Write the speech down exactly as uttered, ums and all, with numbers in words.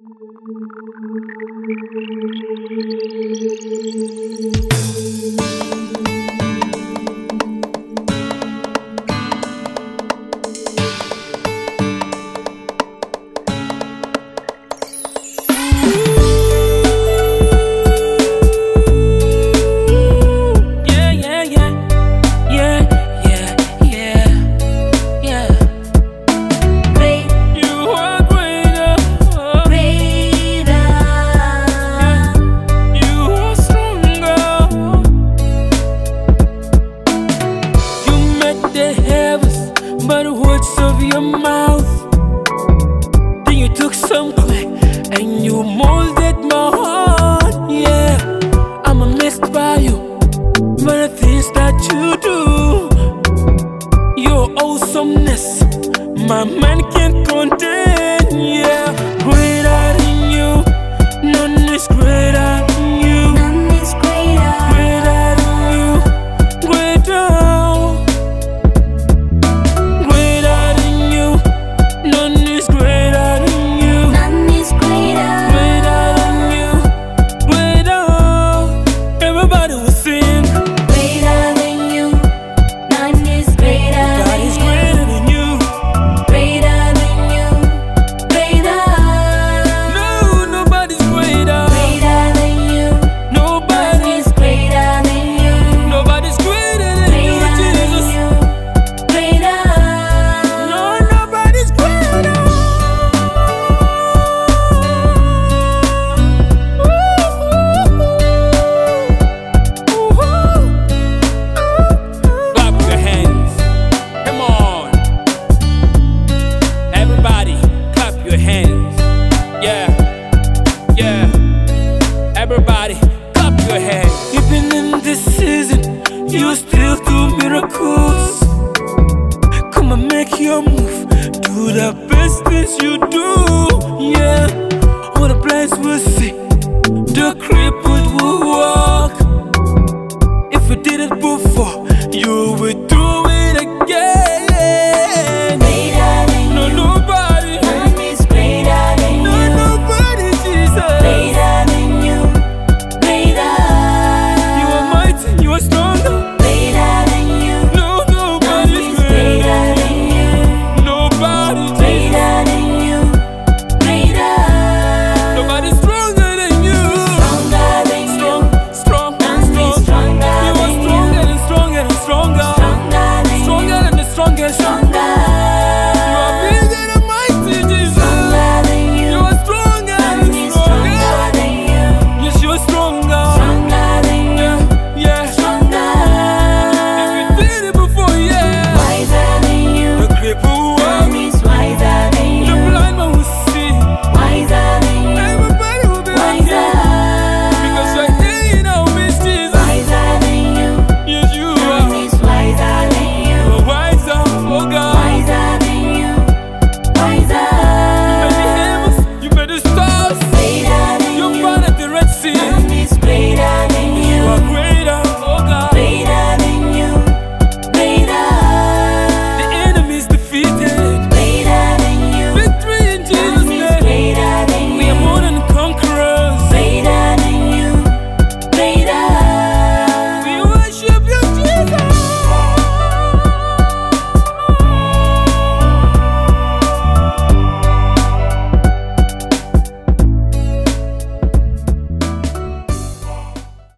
By the words of your mouth, then you took some clay and you molded my heart. Yeah, I'm amazed by you, by the things that you do. Your awesomeness, my mind can't contain. Yeah, greater than you, none is greater than you. None is greater. Greater than you, greater. Everybody, clap your hands. Even in this season, you still do miracles. Come and make your move. Do the best things you do. Yeah, all the plans will